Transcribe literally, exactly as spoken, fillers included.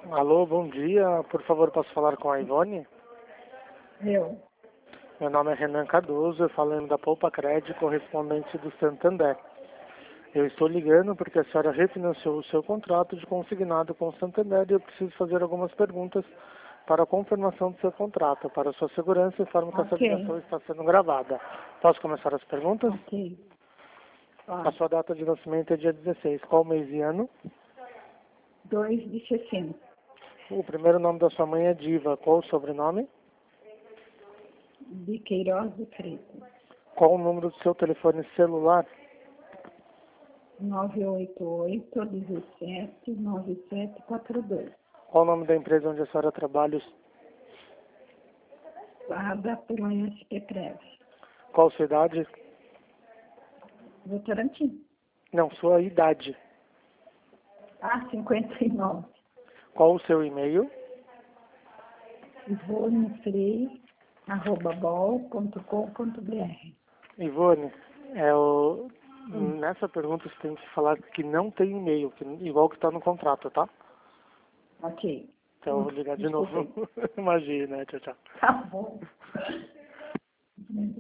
Alô, bom dia. Por favor, posso falar com a Ivone? Eu. Meu nome é Renan Cardoso, eu falo da Poupa Crédito, correspondente do Santander. Eu estou ligando porque a senhora refinanciou o seu contrato de consignado com o Santander e eu preciso fazer algumas perguntas para a confirmação do seu contrato. Para a sua segurança, informo que essa Ok. ligação está sendo gravada. Posso começar as perguntas? Ok. A Ó, sua data de nascimento é dia dezesseis. Qual mês e ano? dois de setembro. O primeiro nome da sua mãe é Diva. Qual o sobrenome? De Queiroz de Freitas. Qual o número do seu telefone celular? nove oito oito, um sete, nove sete quatro dois. Qual o nome da empresa onde a senhora trabalha? Guarda pela S P Prev. Qual sua idade? Votorantim. Não, sua idade. Ah, cinquenta e nove. Qual o seu e-mail? ivonefrei, arroba bol ponto com ponto br. Ivone, é o... Hum. nessa pergunta você tem que falar que não tem e-mail, que... igual que está no contrato, tá? Ok. Então eu vou ligar de novo. Desculpem. Imagina, tchau, tchau. Tá bom.